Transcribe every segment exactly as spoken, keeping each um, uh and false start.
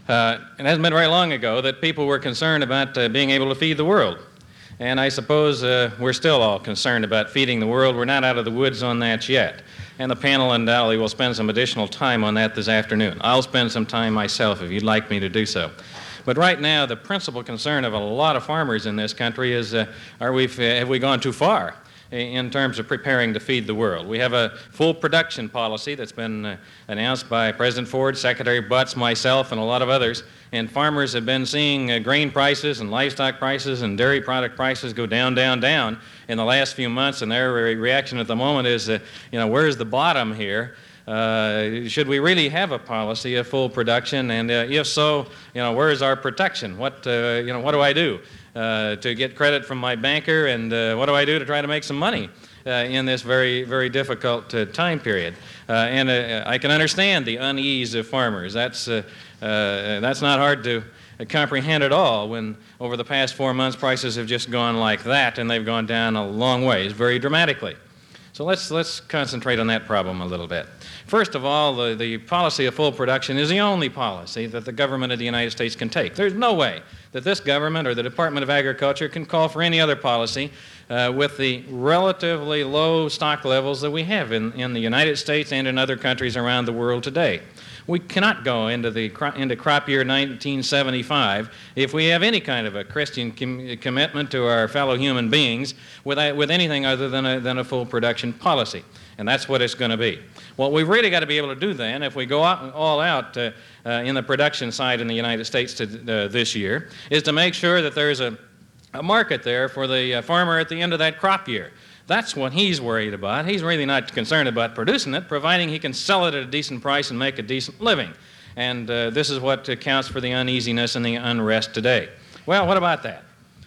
Uh, it hasn't been very long ago that people were concerned about uh, being able to feed the world. And I suppose uh, we're still all concerned about feeding the world. We're not out of the woods on that yet. And the panel undoubtedly will spend some additional time on that this afternoon. I'll spend some time myself if you'd like me to do so. But right now, the principal concern of a lot of farmers in this country is, uh, are we, have we gone too far in terms of preparing to feed the world? We have a full production policy that's been uh, announced by President Ford, Secretary Butz, myself, and a lot of others. And farmers have been seeing uh, grain prices and livestock prices and dairy product prices go down, down, down in the last few months. And their re- reaction at the moment is, uh, you know, where's the bottom here? Uh, should we really have a policy of full production? And uh, if so, you know, where is our protection? What, uh, you know, what do I do uh, to get credit from my banker? And uh, what do I do to try to make some money uh, in this very, very difficult uh, time period? Uh, and uh, I can understand the unease of farmers. That's uh, uh, that's not hard to comprehend at all when over the past four months prices have just gone like that, and they've gone down a long ways, very dramatically. So let's let's concentrate on that problem a little bit. First of all, the, the policy of full production is the only policy that the government of the United States can take. There's no way that this government or the Department of Agriculture can call for any other policy uh, with the relatively low stock levels that we have in, in the United States and in other countries around the world today. We cannot go into the into crop year nineteen seventy-five if we have any kind of a Christian com- commitment to our fellow human beings with, with anything other than a, than a full production policy. And that's what it's going to be. What we've really got to be able to do then, if we go out, all out uh, uh, in the production side in the United States to, uh, this year, is to make sure that there's a, a market there for the uh, farmer at the end of that crop year. That's what he's worried about. He's really not concerned about producing it, providing he can sell it at a decent price and make a decent living. And uh, this is what accounts for the uneasiness and the unrest today. Well, what about that?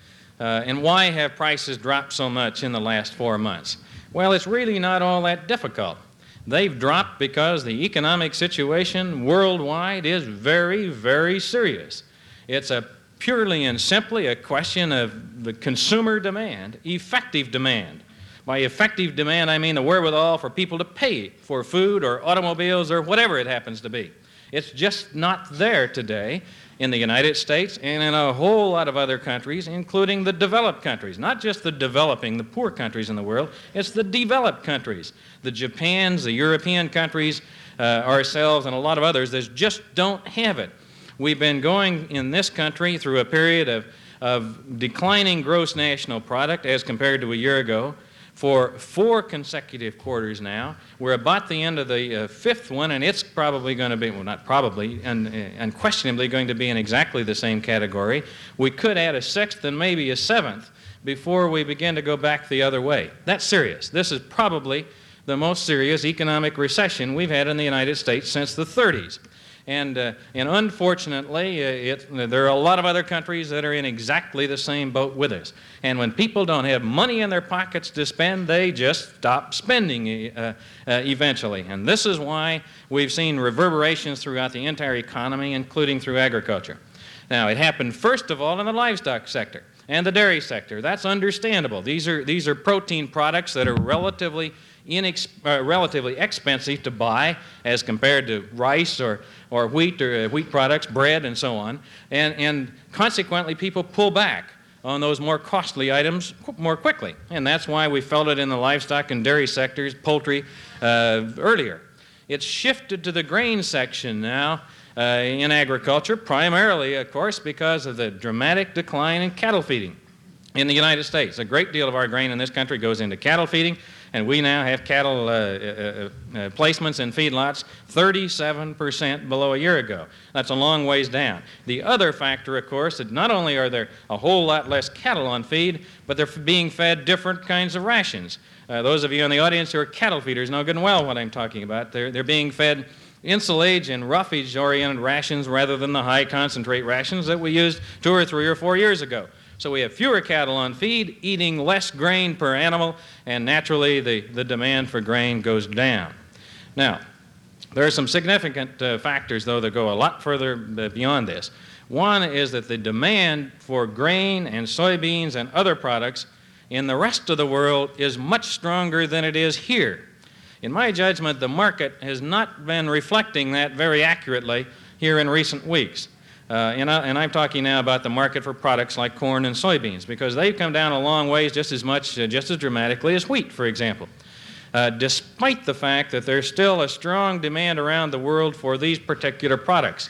Uh, and why have prices dropped so much in the last four months? Well, it's really not all that difficult. They've dropped because the economic situation worldwide is very, very serious. It's a purely and simply a question of the consumer demand, effective demand. By effective demand, I mean the wherewithal for people to pay for food or automobiles or whatever it happens to be. It's just not there today in the United States and in a whole lot of other countries, including the developed countries. Not just the developing, the poor countries in the world, it's the developed countries. The Japans, the European countries, uh, ourselves, and a lot of others that just don't have it. We've been going in this country through a period of, of declining gross national product as compared to a year ago. For four consecutive quarters now. We're about the end of the uh, fifth one, and it's probably going to be, well, not probably, and uh, unquestionably going to be in exactly the same category. We could add a sixth and maybe a seventh before we begin to go back the other way. That's serious. This is probably the most serious economic recession we've had in the United States since the thirties. And, uh, and unfortunately, uh, it, there are a lot of other countries that are in exactly the same boat with us. And when people don't have money in their pockets to spend, they just stop spending uh, uh, eventually. And this is why we've seen reverberations throughout the entire economy, including through agriculture. Now, it happened first of all in the livestock sector and the dairy sector. That's understandable. These are, these are protein products that are relatively Inex- uh, relatively expensive to buy as compared to rice or, or wheat or uh, wheat products, bread, and so on. And, and consequently, people pull back on those more costly items qu- more quickly. And that's why we felt it in the livestock and dairy sectors, poultry, uh, earlier. It's shifted to the grain section now uh, in agriculture, primarily, of course, because of the dramatic decline in cattle feeding in the United States. A great deal of our grain in this country goes into cattle feeding, and we now have cattle uh, uh, uh, placements in feedlots thirty-seven percent below a year ago. That's a long ways down. The other factor, of course, that not only are there a whole lot less cattle on feed, but they're being fed different kinds of rations. Uh, those of you in the audience who are cattle feeders know good and well what I'm talking about. They're, they're being fed insulage and roughage-oriented rations rather than the high concentrate rations that we used two or three or four years ago. So we have fewer cattle on feed, eating less grain per animal, and naturally the, the demand for grain goes down. Now, there are some significant uh, factors, though, that go a lot further beyond this. One is that the demand for grain and soybeans and other products in the rest of the world is much stronger than it is here. In my judgment, the market has not been reflecting that very accurately here in recent weeks. Uh, and, I, and I'm talking now about the market for products like corn and soybeans, because they've come down a long ways just as much, uh, just as dramatically as wheat, for example. Uh, despite the fact that there's still a strong demand around the world for these particular products.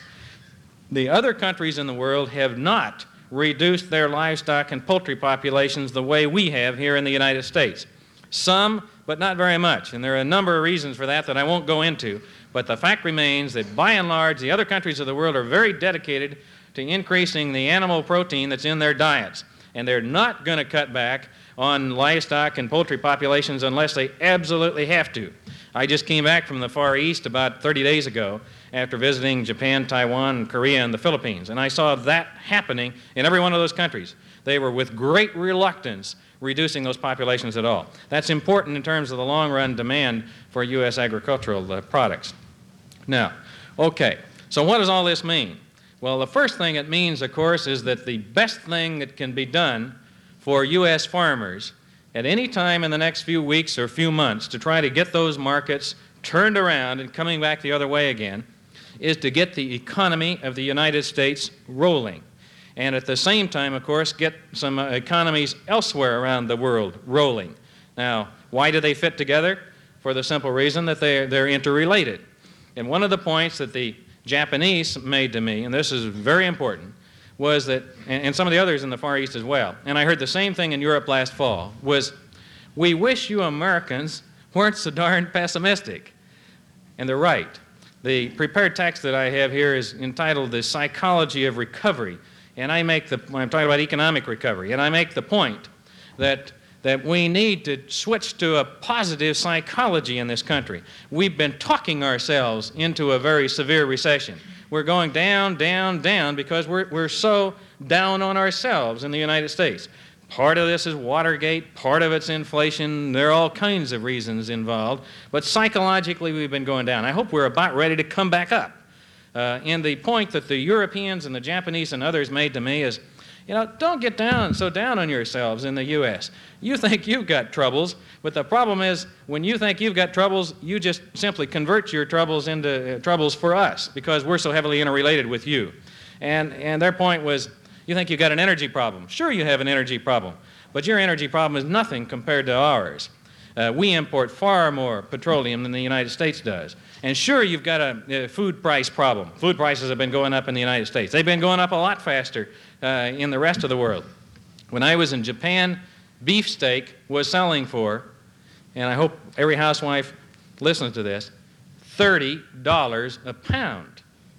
The other countries in the world have not reduced their livestock and poultry populations the way we have here in the United States. Some, but not very much, and there are a number of reasons for that that I won't go into, but the fact remains that by and large the other countries of the world are very dedicated to increasing the animal protein that's in their diets, and they're not going to cut back on livestock and poultry populations unless they absolutely have to. I just came back from the Far East about thirty days ago after visiting Japan, Taiwan, Korea, and the Philippines, and I saw that happening in every one of those countries. They were with great reluctance reducing those populations at all. That's important in terms of the long-run demand for U S agricultural uh, products. Now, okay, so what does all this mean? Well, the first thing it means, of course, is that the best thing that can be done for U S farmers at any time in the next few weeks or few months to try to get those markets turned around and coming back the other way again is to get the economy of the United States rolling. And at the same time, of course, get some uh, economies elsewhere around the world rolling. Now, why do they fit together? For the simple reason that they're, they're interrelated. And one of the points that the Japanese made to me, and this is very important, was that, and, and some of the others in the Far East as well, and I heard the same thing in Europe last fall, was, we wish you Americans weren't so darn pessimistic. And they're right. The prepared text that I have here is entitled The Psychology of Recovery. And I make the, I'm talking about economic recovery, and I make the point that, that we need to switch to a positive psychology in this country. We've been talking ourselves into a very severe recession. We're going down, down, down because we're, we're so down on ourselves in the United States. Part of this is Watergate, part of it's inflation, there are all kinds of reasons involved, but psychologically we've been going down. I hope we're about ready to come back up. Uh, and the point that the Europeans and the Japanese and others made to me is, you know, don't get down so down on yourselves in the U S. You think you've got troubles, but the problem is when you think you've got troubles, you just simply convert your troubles into uh, troubles for us because we're so heavily interrelated with you. And, and their point was, you think you've got an energy problem. Sure you have an energy problem, but your energy problem is nothing compared to ours. Uh, we import far more petroleum than the United States does. And sure, you've got a, a food price problem. Food prices have been going up in the United States. They've been going up a lot faster uh, in the rest of the world. When I was in Japan, beefsteak was selling for, and I hope every housewife listens to this, thirty dollars a pound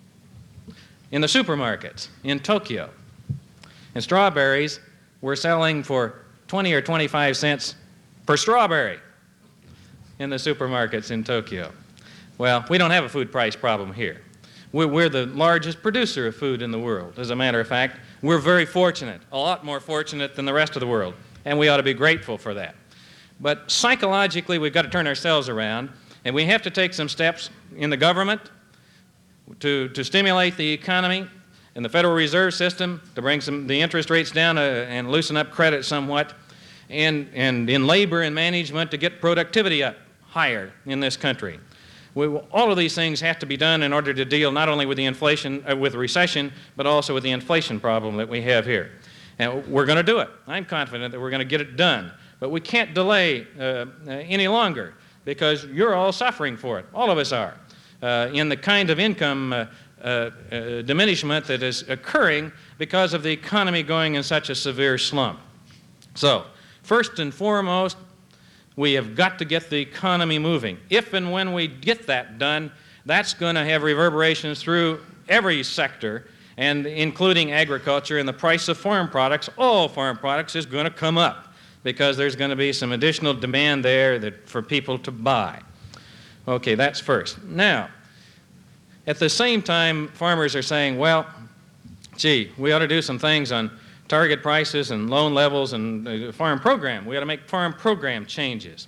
in the supermarkets in Tokyo. And strawberries were selling for twenty or twenty-five cents per strawberry in the supermarkets in Tokyo. Well, we don't have a food price problem here. We're, we're the largest producer of food in the world. As a matter of fact, we're very fortunate, a lot more fortunate than the rest of the world, and we ought to be grateful for that. But psychologically, we've got to turn ourselves around, and we have to take some steps in the government to, to stimulate the economy, in the Federal Reserve System to bring some, the interest rates down uh, and loosen up credit somewhat, and, and in labor and management to get productivity up higher in this country. We, all of these things have to be done in order to deal not only with the inflation, uh, with recession, but also with the inflation problem that we have here. And we're going to do it. I'm confident that we're going to get it done. But we can't delay uh, uh, any longer because you're all suffering for it. All of us are. Uh, in the kind of income uh, uh, uh, diminishment that is occurring because of the economy going in such a severe slump. So, first and foremost, we have got to get the economy moving. If and when we get that done, that's going to have reverberations through every sector, and including agriculture, and the price of farm products, all farm products, is going to come up because there's going to be some additional demand there that, for people to buy. Okay, that's first. Now, at the same time, farmers are saying, well, gee, we ought to do some things on target prices and loan levels and uh, farm program. We ought to make farm program changes.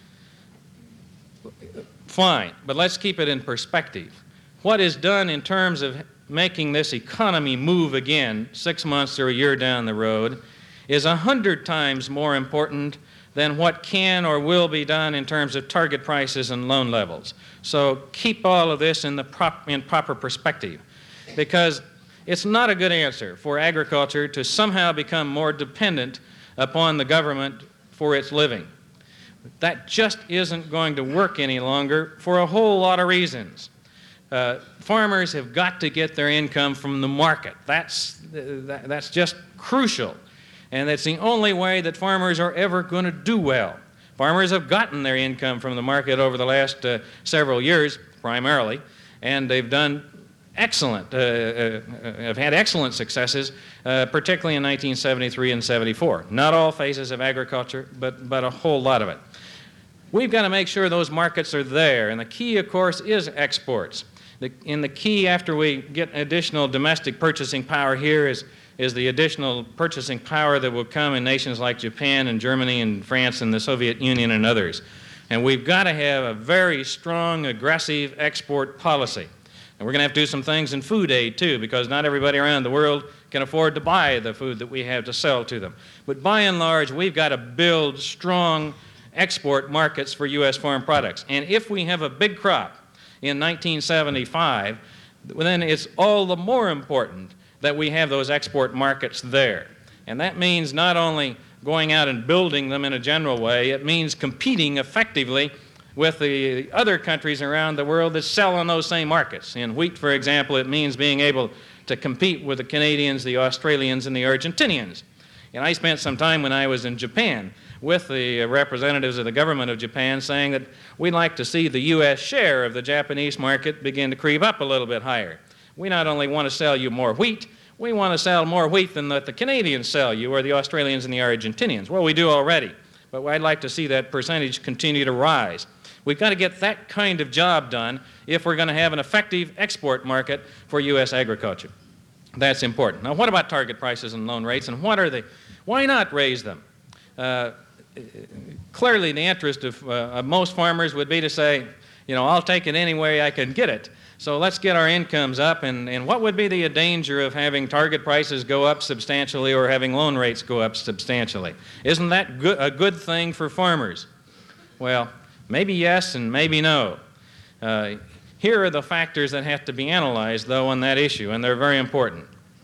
Fine, but let's keep it in perspective. What is done in terms of making this economy move again six months or a year down the road is a hundred times more important than what can or will be done in terms of target prices and loan levels. So keep all of this in the prop, in proper perspective, because it's not a good answer for agriculture to somehow become more dependent upon the government for its living. That just isn't going to work any longer for a whole lot of reasons. Uh, farmers have got to get their income from the market. That's, uh, that, that's just crucial. And that's the only way that farmers are ever going to do well. Farmers have gotten their income from the market over the last uh, several years, primarily, and they've done excellent, uh, uh, have had excellent successes, uh, particularly in nineteen seventy-three and seventy-four. Not all phases of agriculture, but, but a whole lot of it. We've got to make sure those markets are there, and the key, of course, is exports. The, and the key after we get additional domestic purchasing power here is, is the additional purchasing power that will come in nations like Japan and Germany and France and the Soviet Union and others. And we've got to have a very strong, aggressive export policy. And we're going to have to do some things in food aid, too, because not everybody around the world can afford to buy the food that we have to sell to them. But by and large, we've got to build strong export markets for U S farm products. And if we have a big crop in nineteen seventy-five, then it's all the more important that we have those export markets there. And that means not only going out and building them in a general way, it means competing effectively with the other countries around the world that sell on those same markets. In wheat, for example, it means being able to compete with the Canadians, the Australians, and the Argentinians. And I spent some time when I was in Japan with the representatives of the government of Japan saying that we'd like to see the U S share of the Japanese market begin to creep up a little bit higher. We not only want to sell you more wheat, we want to sell more wheat than that the Canadians sell you, or the Australians and the Argentinians. Well, we do already, but I'd like to see that percentage continue to rise. We've got to get that kind of job done if we're going to have an effective export market for U S agriculture. That's important. Now, what about target prices and loan rates, and what are they? Why not raise them? Uh, clearly, the interest of, uh, of most farmers would be to say, you know, I'll take it any way I can get it. So let's get our incomes up, and, and what would be the danger of having target prices go up substantially or having loan rates go up substantially? Isn't that good, a good thing for farmers? Well, maybe yes and maybe no. Uh, here are the factors that have to be analyzed, though, on that issue, and they're very important.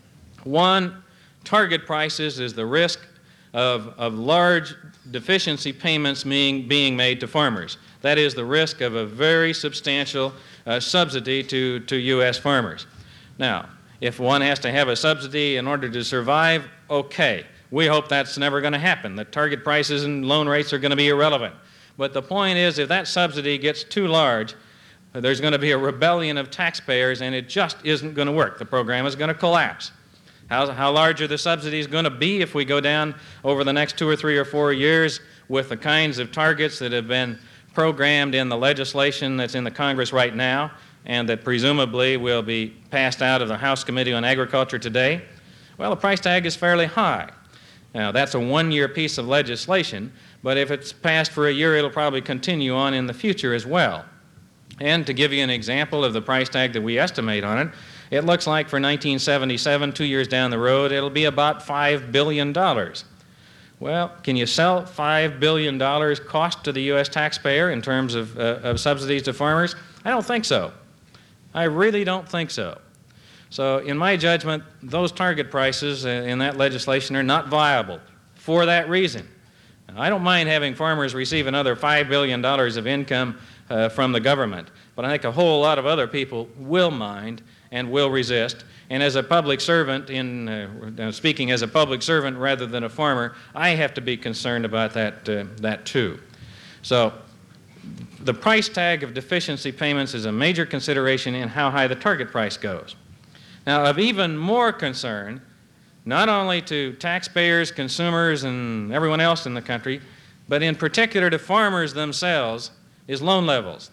One, target prices is the risk of, of large deficiency payments being, being made to farmers. That is the risk of a very substantial uh, subsidy to, to U S farmers. Now, if one has to have a subsidy in order to survive, okay. We hope that's never going to happen. The target prices and loan rates are going to be irrelevant. But the point is, if that subsidy gets too large, there's going to be a rebellion of taxpayers, and it just isn't going to work. The program is going to collapse. How, how large are the subsidies going to be if we go down over the next two or three or four years with the kinds of targets that have been programmed in the legislation that's in the Congress right now and that presumably will be passed out of the House Committee on Agriculture today? Well, the price tag is fairly high. Now, that's a one-year piece of legislation, but if it's passed for a year, it'll probably continue on in the future as well. And to give you an example of the price tag that we estimate on it, it looks like for nineteen seventy-seven, two years down the road, it'll be about five billion dollars. Well, can you sell five billion dollars cost to the U S taxpayer in terms of, uh, of subsidies to farmers? I don't think so. I really don't think so. So in my judgment, those target prices in that legislation are not viable for that reason. Now, I don't mind having farmers receive another five billion dollars of income uh, from the government, but I think a whole lot of other people will mind and will resist. And as a public servant, in uh, speaking as a public servant rather than a farmer, I have to be concerned about that, uh, that too. So the price tag of deficiency payments is a major consideration in how high the target price goes. Now, of even more concern, not only to taxpayers, consumers, and everyone else in the country, but in particular to farmers themselves, is loan levels.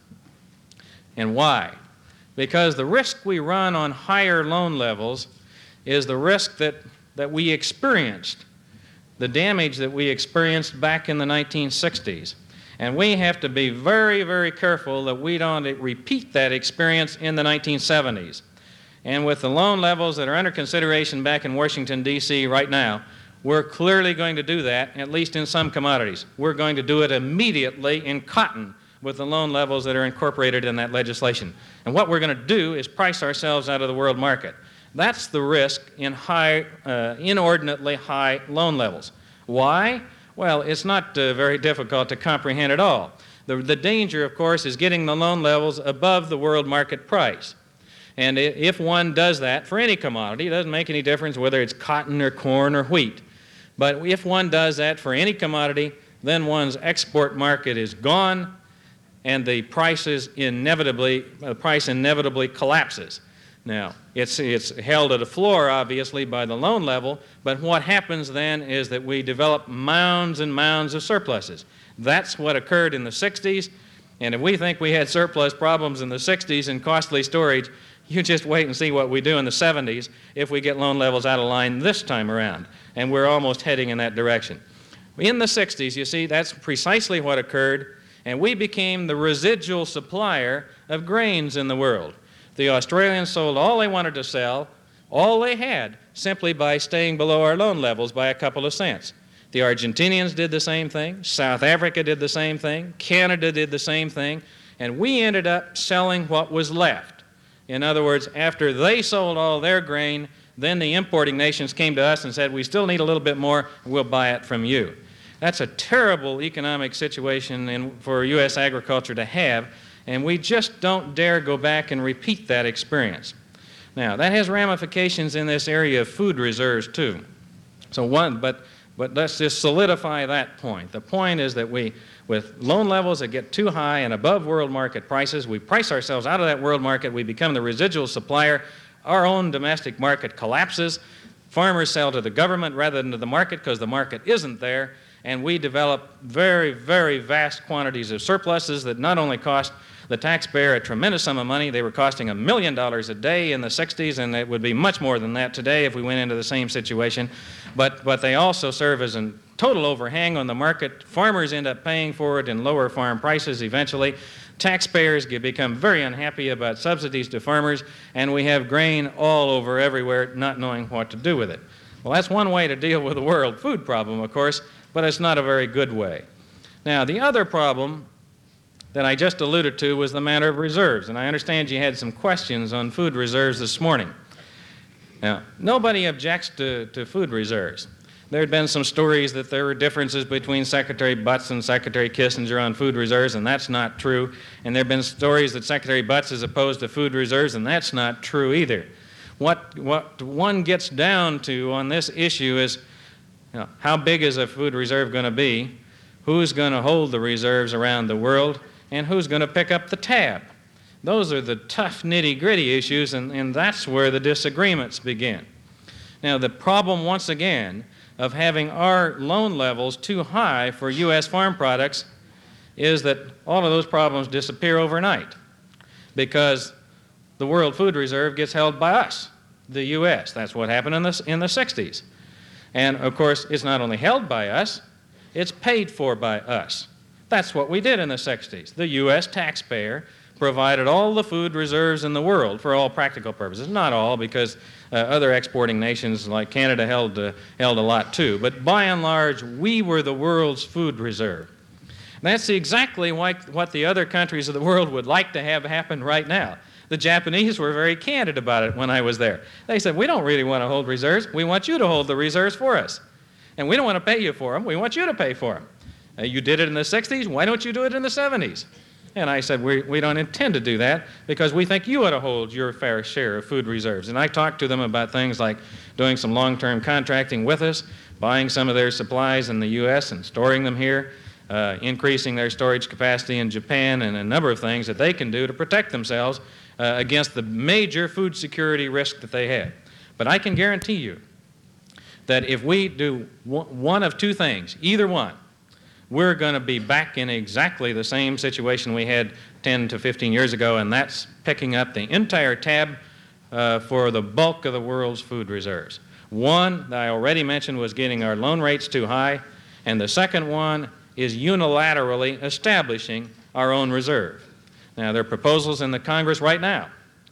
And why? Because the risk we run on higher loan levels is the risk that, that we experienced, the damage that we experienced back in the nineteen sixties. And we have to be very, very careful that we don't repeat that experience in the nineteen seventies. And with the loan levels that are under consideration back in Washington, D C right now, we're clearly going to do that, at least in some commodities. We're going to do it immediately in cotton with the loan levels that are incorporated in that legislation. And what we're going to do is price ourselves out of the world market. That's the risk in high, uh, inordinately high loan levels. Why? Well, it's not uh, very difficult to comprehend at all. The, the danger, of course, is getting the loan levels above the world market price. And if one does that for any commodity, it doesn't make any difference whether it's cotton or corn or wheat. But if one does that for any commodity, then one's export market is gone, and the prices inevitably, the price inevitably collapses. Now, it's, it's held at a floor, obviously, by the loan level, but what happens then is that we develop mounds and mounds of surpluses. That's what occurred in the sixties, and if we think we had surplus problems in the sixties and costly storage, you just wait and see what we do in the seventies if we get loan levels out of line this time around, and we're almost heading in that direction. In the sixties, you see, that's precisely what occurred, and we became the residual supplier of grains in the world. The Australians sold all they wanted to sell, all they had, simply by staying below our loan levels by a couple of cents. The Argentinians did the same thing, South Africa did the same thing, Canada did the same thing, and we ended up selling what was left. In other words, after they sold all their grain, then the importing nations came to us and said, we still need a little bit more, we'll buy it from you. That's a terrible economic situation in, for U S agriculture to have, and we just don't dare go back and repeat that experience. Now, that has ramifications in this area of food reserves too. So one, but, but let's just solidify that point. The point is that we, with loan levels that get too high and above world market prices, we price ourselves out of that world market, we become the residual supplier, our own domestic market collapses, farmers sell to the government rather than to the market because the market isn't there, and we develop very, very vast quantities of surpluses that not only cost the taxpayer a tremendous sum of money, they were costing a million dollars a day in the sixties, and it would be much more than that today if we went into the same situation, but, but they also serve as a total overhang on the market. Farmers end up paying for it in lower farm prices eventually. Taxpayers get, become very unhappy about subsidies to farmers, and we have grain all over everywhere not knowing what to do with it. Well, that's one way to deal with the world food problem, of course, but it's not a very good way. Now, the other problem that I just alluded to was the matter of reserves, and I understand you had some questions on food reserves this morning. Now, nobody objects to, to food reserves. There had been some stories that there were differences between Secretary Butz and Secretary Kissinger on food reserves, and that's not true. And there have been stories that Secretary Butz is opposed to food reserves, and that's not true either. What, what one gets down to on this issue is, you know, how big is a food reserve going to be, who's going to hold the reserves around the world, and who's going to pick up the tab. Those are the tough, nitty-gritty issues, and, and that's where the disagreements begin. Now, the problem, once again, of having our loan levels too high for U S farm products is that all of those problems disappear overnight because the World Food Reserve gets held by us, the U S. That's what happened in the, in the sixties. And, of course, it's not only held by us, it's paid for by us. That's what we did in the sixties. The U S taxpayer provided all the food reserves in the world for all practical purposes. Not all, because uh, other exporting nations like Canada held, uh, held a lot too. But by and large, we were the world's food reserve. And that's exactly like what the other countries of the world would like to have happen right now. The Japanese were very candid about it when I was there. They said, we don't really want to hold reserves. We want you to hold the reserves for us. And we don't want to pay you for them. We want you to pay for them. Uh, you did it in the sixties. Why don't you do it in the seventies? And I said, we, we don't intend to do that because we think you ought to hold your fair share of food reserves. And I talked to them about things like doing some long-term contracting with us, buying some of their supplies in the U S and storing them here, uh, increasing their storage capacity in Japan, and a number of things that they can do to protect themselves uh, against the major food security risk that they have. But I can guarantee you that if we do one of two things, either one, we're going to be back in exactly the same situation we had ten to fifteen years ago, and that's picking up the entire tab uh, for the bulk of the world's food reserves. One that I already mentioned was getting our loan rates too high, and the second one is unilaterally establishing our own reserve. Now, there are proposals in the Congress right now,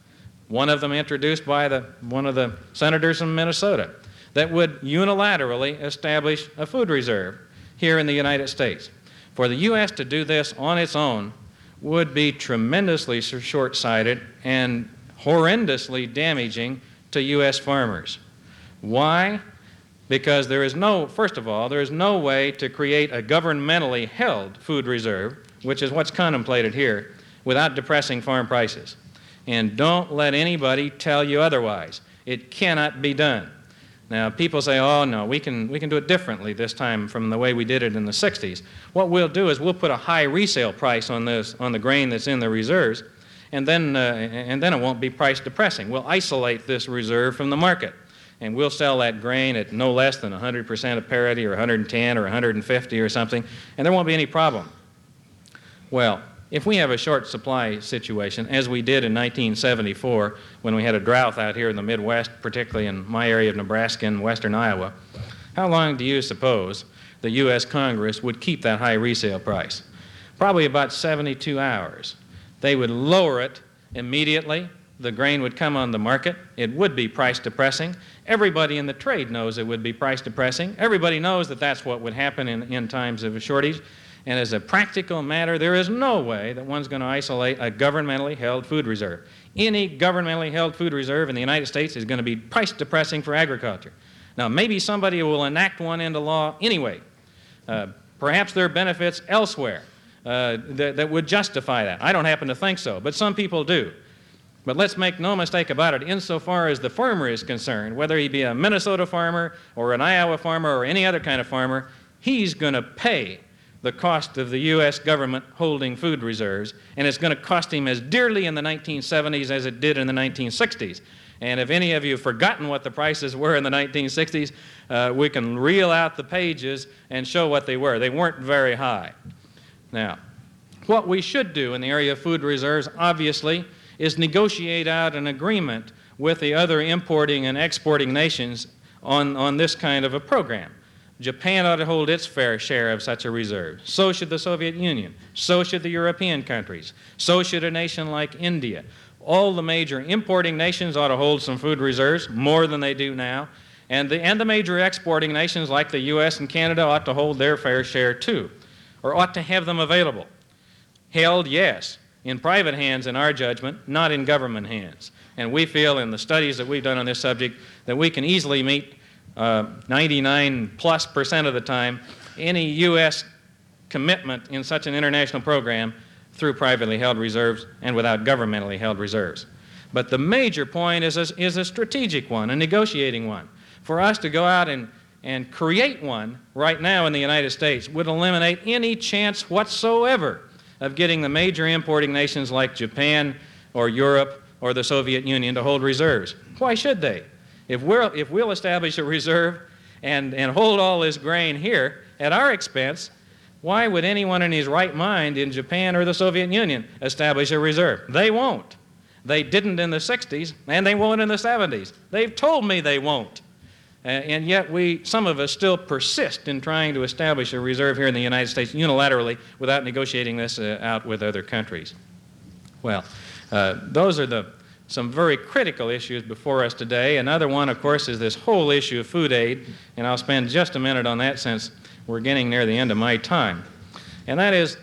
one of them introduced by the, one of the senators from Minnesota, that would unilaterally establish a food reserve here in the United States. For the U S to do this on its own would be tremendously short-sighted and horrendously damaging to U S farmers. Why? Because there is no, first of all, there is no way to create a governmentally held food reserve, which is what's contemplated here, without depressing farm prices. And don't let anybody tell you otherwise. It cannot be done. Now, people say, oh, no, we can, we can do it differently this time from the way we did it in the sixties. What we'll do is we'll put a high resale price on, this, on the grain that's in the reserves, and then, uh, and then it won't be price depressing. We'll isolate this reserve from the market, and we'll sell that grain at no less than one hundred percent of parity, or one hundred ten or one hundred fifty or something, and there won't be any problem. Well, if we have a short supply situation, as we did in nineteen seventy-four when we had a drought out here in the Midwest, particularly in my area of Nebraska and western Iowa, how long do you suppose the U S Congress would keep that high resale price? Probably about seventy-two hours. They would lower it immediately. The grain would come on the market. It would be price depressing. Everybody in the trade knows it would be price depressing. Everybody knows that that's what would happen in, in times of a shortage. And as a practical matter, there is no way that one's going to isolate a governmentally held food reserve. Any governmentally held food reserve in the United States is going to be price depressing for agriculture. Now, maybe somebody will enact one into law anyway. Uh, perhaps there are benefits elsewhere uh, that, that would justify that. I don't happen to think so, but some people do. But let's make no mistake about it, insofar as the farmer is concerned, whether he be a Minnesota farmer or an Iowa farmer or any other kind of farmer, he's going to pay the cost of the U S government holding food reserves, and it's going to cost him as dearly in the nineteen seventies as it did in the nineteen sixties. And if any of you have forgotten what the prices were in the nineteen sixties, uh, we can reel out the pages and show what they were. They weren't very high. Now, what we should do in the area of food reserves, obviously, is negotiate out an agreement with the other importing and exporting nations on, on this kind of a program. Japan ought to hold its fair share of such a reserve. So should the Soviet Union. So should the European countries. So should a nation like India. All the major importing nations ought to hold some food reserves, more than they do now. And the, and the major exporting nations like the U S and Canada ought to hold their fair share too, or ought to have them available. Held, yes, in private hands in our judgment, not in government hands. And we feel in the studies that we've done on this subject that we can easily meet uh, ninety-nine plus percent of the time any U S commitment in such an international program through privately held reserves and without governmentally held reserves. But the major point is a, is a strategic one, a negotiating one. For us to go out and, and create one right now in the United States would eliminate any chance whatsoever of getting the major importing nations like Japan or Europe or the Soviet Union to hold reserves. Why should they? If, we're, if we'll establish a reserve and, and hold all this grain here at our expense, why would anyone in his right mind in Japan or the Soviet Union establish a reserve? They won't. They didn't in the sixties, and they won't in the seventies. They've told me they won't. Uh, and yet we, some of us still persist in trying to establish a reserve here in the United States unilaterally without negotiating this uh, out with other countries. Well, uh, those are the, some very critical issues before us today. Another one, of course, is this whole issue of food aid, and I'll spend just a minute on that since we're getting near the end of my time. And that is,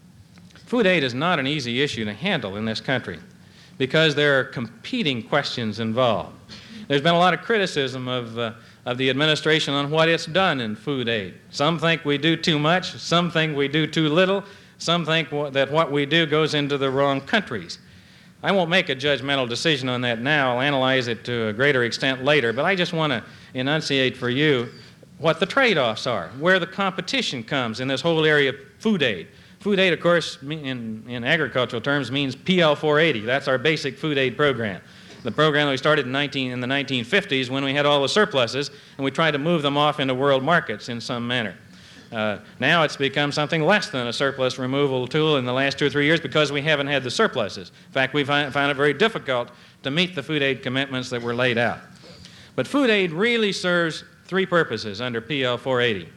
food aid is not an easy issue to handle in this country because there are competing questions involved. There's been a lot of criticism of, uh, of the administration on what it's done in food aid. Some think we do too much, some think we do too little, some think w- that what we do goes into the wrong countries. I won't make a judgmental decision on that now. I'll analyze it to a greater extent later, but I just want to enunciate for you what the trade-offs are, where the competition comes in this whole area of food aid. Food aid, of course, in, in agricultural terms, means P L four eighty. That's our basic food aid program. The program that we started in, nineteen, in the nineteen fifties when we had all the surpluses, and we tried to move them off into world markets in some manner. Uh, now it's become something less than a surplus removal tool in the last two or three years because we haven't had the surpluses. In fact, we find, found it very difficult to meet the food aid commitments that were laid out. But food aid really serves three purposes under P L four eighty.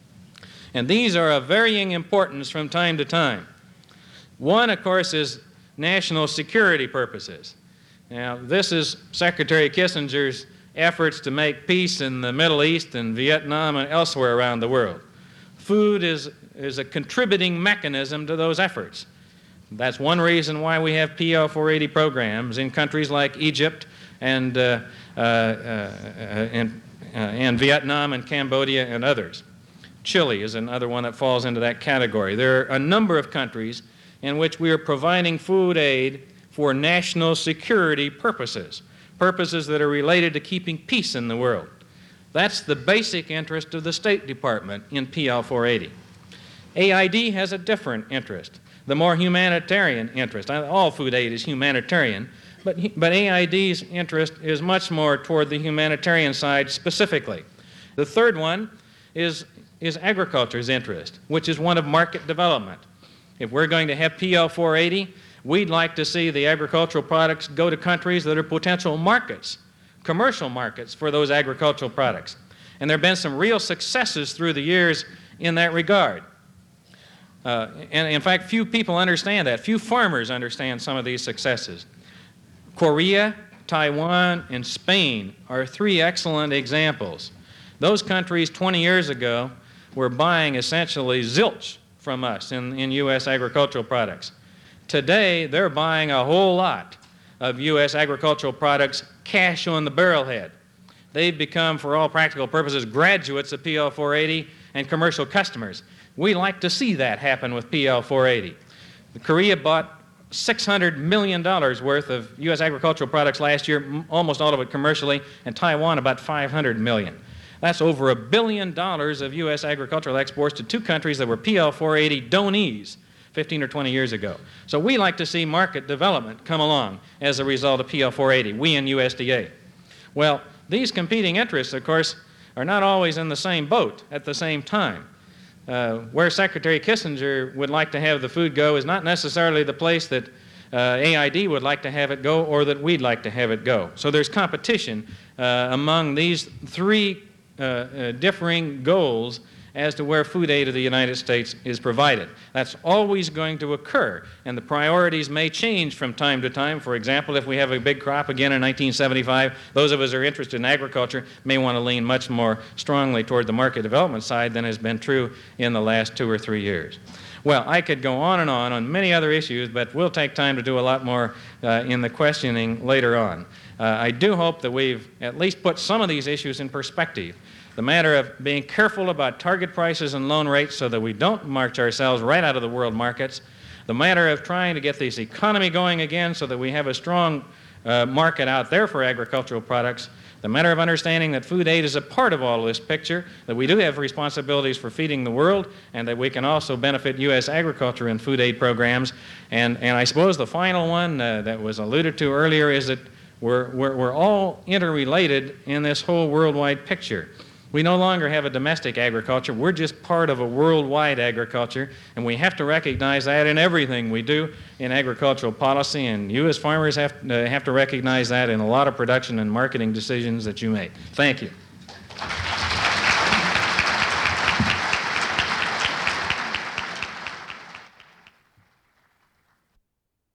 And these are of varying importance from time to time. One, of course, is national security purposes. Now, this is Secretary Kissinger's efforts to make peace in the Middle East and Vietnam and elsewhere around the world. Food is, is a contributing mechanism to those efforts. That's one reason why we have P L four eighty programs in countries like Egypt and, uh, uh, uh, and, uh, and Vietnam and Cambodia and others. Chile is another one that falls into that category. There are a number of countries in which we are providing food aid for national security purposes, purposes that are related to keeping peace in the world. That's the basic interest of the State Department in P L four eighty. A I D has a different interest, the more humanitarian interest. All food aid is humanitarian, but, but A I D's interest is much more toward the humanitarian side specifically. The third one is, is agriculture's interest, which is one of market development. If we're going to have P L four eighty, we'd like to see the agricultural products go to countries that are potential markets, commercial markets for those agricultural products. And there have been some real successes through the years in that regard. Uh, and in fact, few people understand that. Few farmers understand some of these successes. Korea, Taiwan, and Spain are three excellent examples. Those countries twenty years ago were buying essentially zilch from us in, in U S agricultural products. Today, they're buying a whole lot of U S agricultural products cash on the barrelhead. They've become, for all practical purposes, graduates of P L four eighty and commercial customers. We like to see that happen with P L four eighty. Korea bought six hundred million dollars worth of U S agricultural products last year, almost all of it commercially, and Taiwan about five hundred million. That's over a billion dollars of U S agricultural exports to two countries that were P L four eighty donees fifteen or twenty years ago. So we like to see market development come along as a result of P L four eighty, we and U S D A. Well, these competing interests, of course, are not always in the same boat at the same time. Uh, where Secretary Kissinger would like to have the food go is not necessarily the place that uh, A I D would like to have it go or that we'd like to have it go. So there's competition uh, among these three uh, uh, differing goals as to where food aid of the United States is provided. That's always going to occur, and the priorities may change from time to time. For example, if we have a big crop again in nineteen seventy-five, those of us who are interested in agriculture may want to lean much more strongly toward the market development side than has been true in the last two or three years. Well, I could go on and on on many other issues, but we'll take time to do a lot more uh, in the questioning later on. Uh, I do hope that we've at least put some of these issues in perspective. The matter of being careful about target prices and loan rates so that we don't march ourselves right out of the world markets. The matter of trying to get this economy going again so that we have a strong uh, market out there for agricultural products. The matter of understanding that food aid is a part of all this picture, that we do have responsibilities for feeding the world, and that we can also benefit U S agriculture in food aid programs. And, and I suppose the final one uh, that was alluded to earlier is that we're, we're, we're all interrelated in this whole worldwide picture. We no longer have a domestic agriculture. We're just part of a worldwide agriculture, and we have to recognize that in everything we do in agricultural policy, and you as farmers have, uh, have to recognize that in a lot of production and marketing decisions that you make. Thank you.